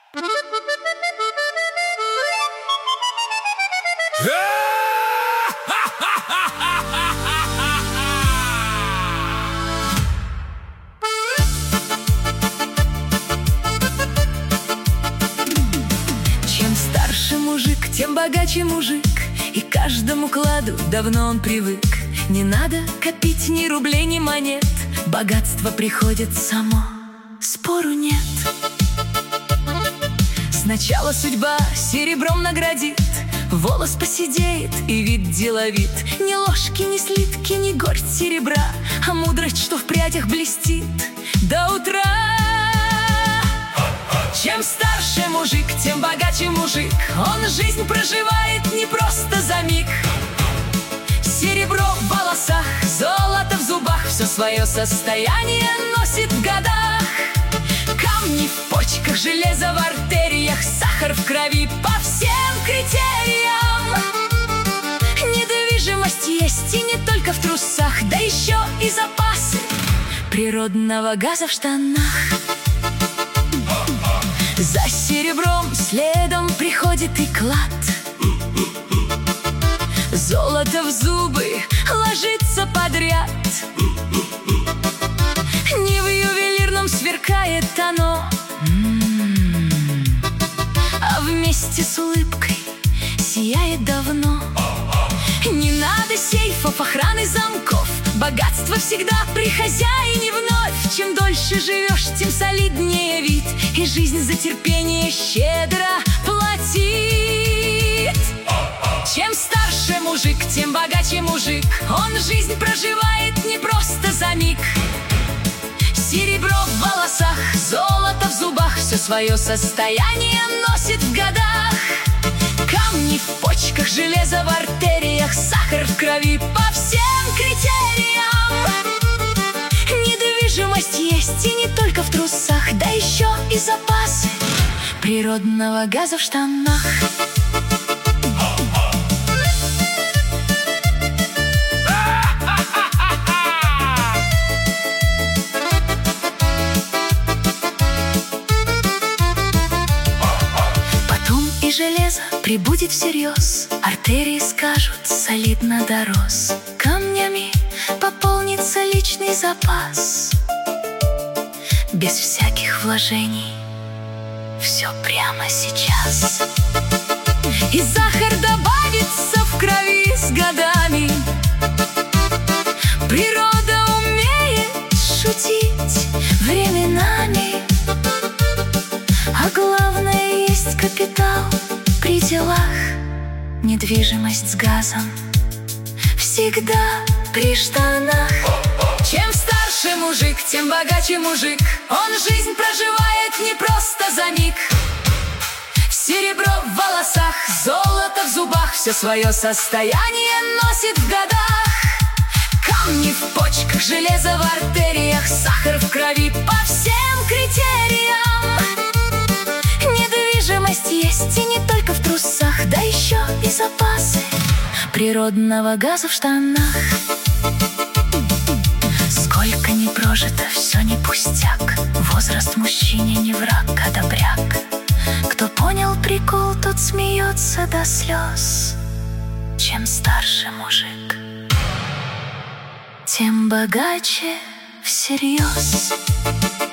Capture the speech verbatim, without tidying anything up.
Чем старше мужик, тем богаче мужик, и к каждому кладу давно он привык. Не надо копить ни рублей, ни монет, богатство приходит само, спору нет. Сначала судьба серебром наградит, волос поседеет и вид деловит. Ни ложки, ни слитки, ни горсть серебра, а мудрость, что в прядях блестит до утра. Чем старше мужик, тем богаче мужик, он жизнь проживает не просто за миг. Серебро в волосах, золото в зубах, все свое состояние носит в годах. Камни в почках, железо в артериях, сахар в крови по всем критериям. Недвижимость есть и не только в трусах, да еще и запасы природного газа в штанах. За серебром следом приходит и клад. Золото в зубы ложится подряд. Не в ювелирном сверкает оно, а вместе с улыбкой сияет давно. Не надо сейфов, охраны замков, богатство всегда при хозяине вновь. Чем дольше живешь, тем солиднее вид, и жизнь за терпение щедро платит. Чем старше мужик, тем богаче мужик, он жизнь проживает не просто за миг. Серебро в волосах, золото в зубах, все свое состояние носит в годах. Камни в почках, железо в артериях, сахар в крови по всем критериям. Недвижимость есть и не только в трусах, да еще и запасы природного газа в штанах. Железо прибудет всерьез, артерии скажут, солидно дорос. Камнями пополнится личный запас, без всяких вложений, все прямо сейчас. И сахар добавится в крови с годами. Природа умеет шутить временами, а главное, есть капитал при делах. Недвижимость с газом всегда при штанах. Чем старше мужик, тем богаче мужик, он жизнь проживает не просто за миг. Серебро в волосах, золото в зубах, все свое состояние носит в годах. Камни в почках, железо в артериях, сахар в крови по всем критериям. Недвижимость есть и не только в трусах, да еще и запасы природного газа в штанах. Сколько не прожито, все не пустяк, возраст мужчине не враг, а добряк. Кто понял прикол, тот смеется до слез. Чем старше мужик, тем богаче всерьез.